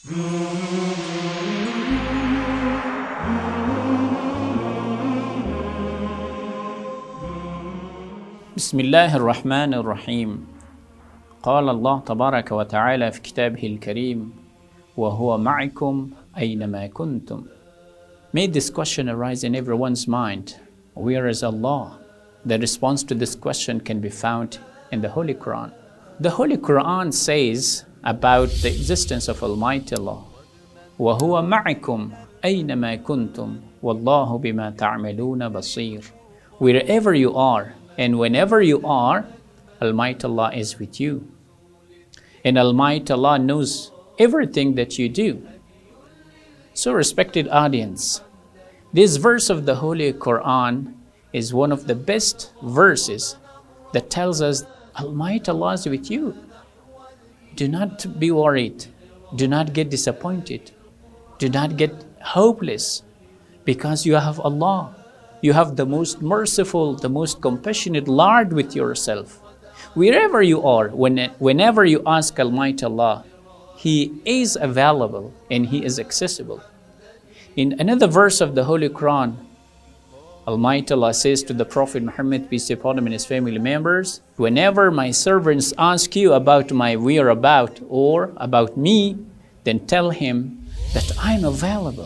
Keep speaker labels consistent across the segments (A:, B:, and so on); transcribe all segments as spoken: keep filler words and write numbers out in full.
A: بسم الله الرحمن الرحيم. قال الله تبارك وتعالى في كتابه الكريم وهو معكم أينما كنتم. May this question arise in everyone's mind. Where is Allah? The response to this question can be found in the Holy Quran. The Holy Quran says about the existence of Almighty Allah, وَهُوَ مَعَكُمْ أَيْنَمَا كُنْتُمْ وَاللَّهُ بِمَا تَعْمَلُونَ بَصِيرٌ. Wherever you are and whenever you are, Almighty Allah is with you. And Almighty Allah knows everything that you do. So, respected audience, this verse of the Holy Quran is one of the best verses that tells us Almighty Allah is with you. Do not be worried. Do not get disappointed. Do not get hopeless, because you have Allah. You have the most merciful, the most compassionate Lord with yourself. Wherever you are, when, whenever you ask Almighty Allah, He is available and He is accessible. In another verse of the Holy Quran, Almighty Allah says to the Prophet Muhammad, peace be upon him, and his family members, whenever my servants ask you about my whereabout or about me, then tell him that I'm available.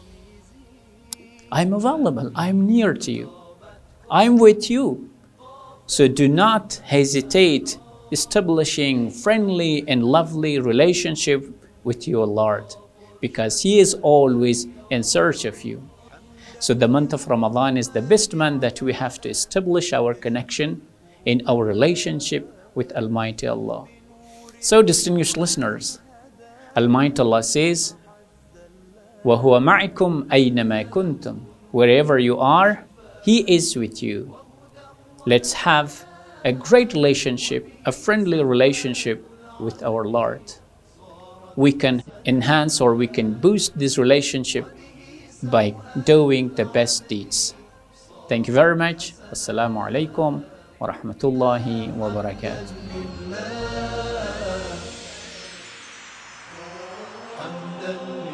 A: I'm available. I'm near to you. I'm with you. So do not hesitate establishing friendly and lovely relationship with your Lord, because He is always in search of you. So the month of Ramadan is the best month that we have to establish our connection in our relationship with Almighty Allah. So, distinguished listeners, Almighty Allah says, وَهُوَ مَعِكُمْ أَيْنَمَا كُنْتُمْ. Wherever you are, He is with you. Let's have a great relationship, a friendly relationship with our Lord. We can enhance or we can boost this relationship by doing the best deeds. Thank you very much. Assalamu alaikum wa rahmatullahi wa barakatuh.